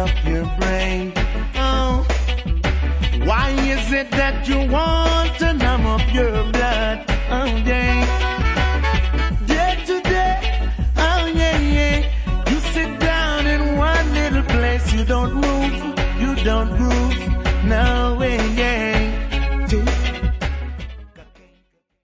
up your brain. Oh, why is it that you want to numb up your blood? Oh, yeah. Day to day, oh, yeah, yeah. You sit down in one little place, you don't move, you don't groove.